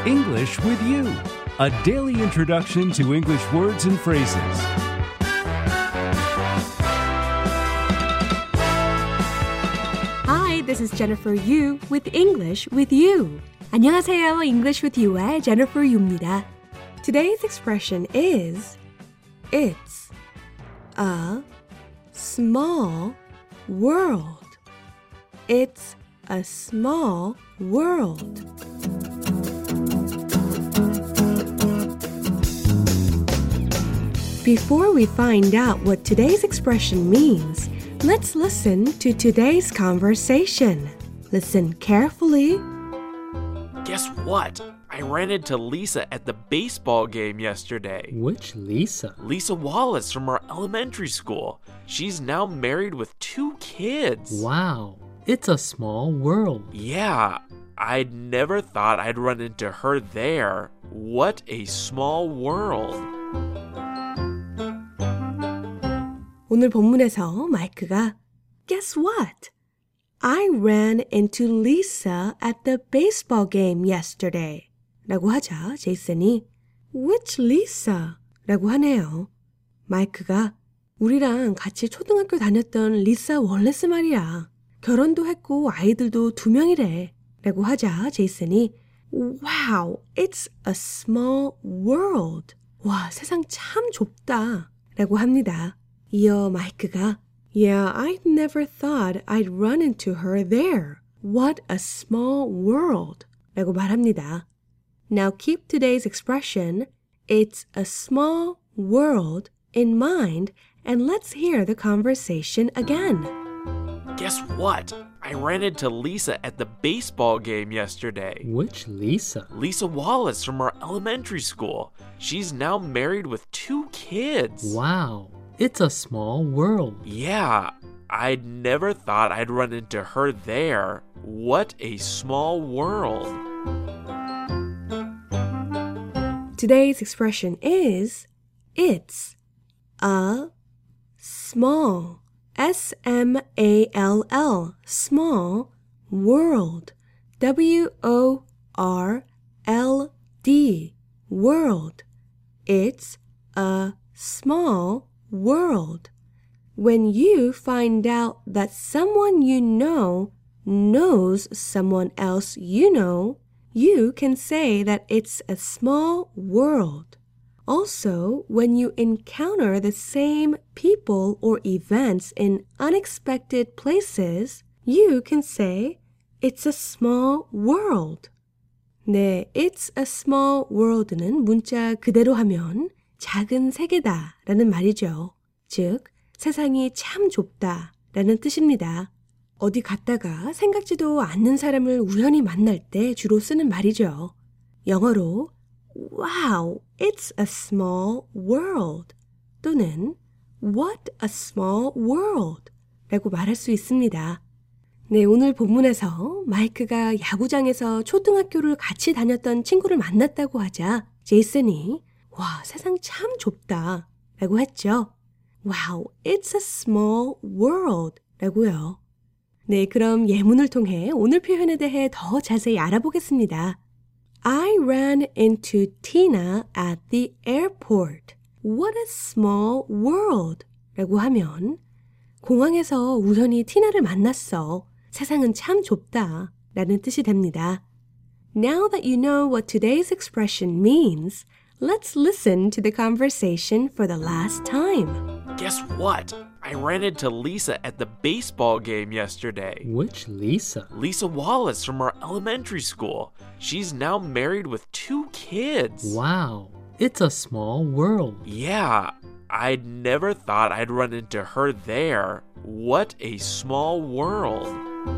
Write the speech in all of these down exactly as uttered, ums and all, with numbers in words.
English with You, a daily introduction to English words and phrases. Hi, this is Jennifer Yu with English with You. 안녕하세요. English with You의 Jennifer Yu입니다. Today's expression is It's a small world. It's a small world. Before we find out what today's expression means, let's listen to today's conversation. Listen carefully. Guess what? I ran into Lisa at the baseball game yesterday. Which Lisa? Lisa Wallace from our elementary school. She's now married with two kids. Wow, it's a small world. Yeah, I'd never thought I'd run into her there. What a small world. 오늘 본문에서 마이크가 Guess what? I ran into Lisa at the baseball game yesterday. 라고 하자 제이슨이 Which Lisa? 라고 하네요. 마이크가 우리랑 같이 초등학교 다녔던 리사 월레스 말이야. 결혼도 했고 아이들도 두 명이래. 라고 하자 제이슨이 Wow, it's a small world. 와, 세상 참 좁다. 라고 합니다. 이어 마이크가 Yeah, I never thought I'd run into her there. What a small world. 라고 말합니다. Now keep today's expression, it's a small world, in mind, and let's hear the conversation again. Guess what? I ran into Lisa at the baseball game yesterday. Which Lisa? Lisa Wallace from our elementary school. She's now married with two kids. Wow, it's a small world. Yeah, I'd never thought I'd run into her there. What a small world. Today's expression is It's a small, S M A L L, small world, W O R L D, world. It's a small world. When you find out that someone you know knows someone else you know, you can say that it's a small world. Also, when you encounter the same people or events in unexpected places, you can say it's a small world. 네, it's a small world는 문자 그대로 하면 작은 세계다 라는 말이죠. 즉, 세상이 참 좁다 라는 뜻입니다. 어디 갔다가 생각지도 않는 사람을 우연히 만날 때 주로 쓰는 말이죠. 영어로 Wow, it's a small world 또는 What a small world 라고 말할 수 있습니다. 네, 오늘 본문에서 마이크가 야구장에서 초등학교를 같이 다녔던 친구를 만났다고 하자 제이슨이 와, 세상 참 좁다 라고 했죠. Wow, it's a small world 라고요. 네, 그럼 예문을 통해 오늘 표현에 대해 더 자세히 알아보겠습니다. I ran into Tina at the airport. What a small world 라고 하면 공항에서 우연히 티나를 만났어. 세상은 참 좁다 라는 뜻이 됩니다. Now that you know what today's expression means, let's listen to the conversation for the last time. Guess what? I ran into Lisa at the baseball game yesterday. Which Lisa? Lisa Wallace from our elementary school. She's now married with two kids. Wow, it's a small world. Yeah, I'd never thought I'd run into her there. What a small world.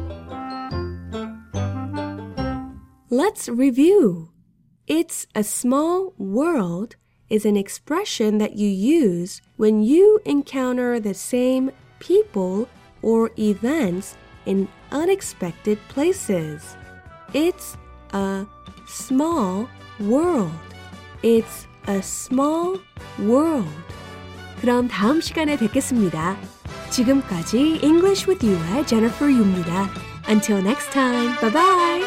Let's review. It's a small world is an expression that you use when you encounter the same people or events in unexpected places. It's a small world. It's a small world. 그럼 다음 시간에 뵙겠습니다. 지금까지 English with You의 Jennifer Yu입니다. Until next time, bye bye!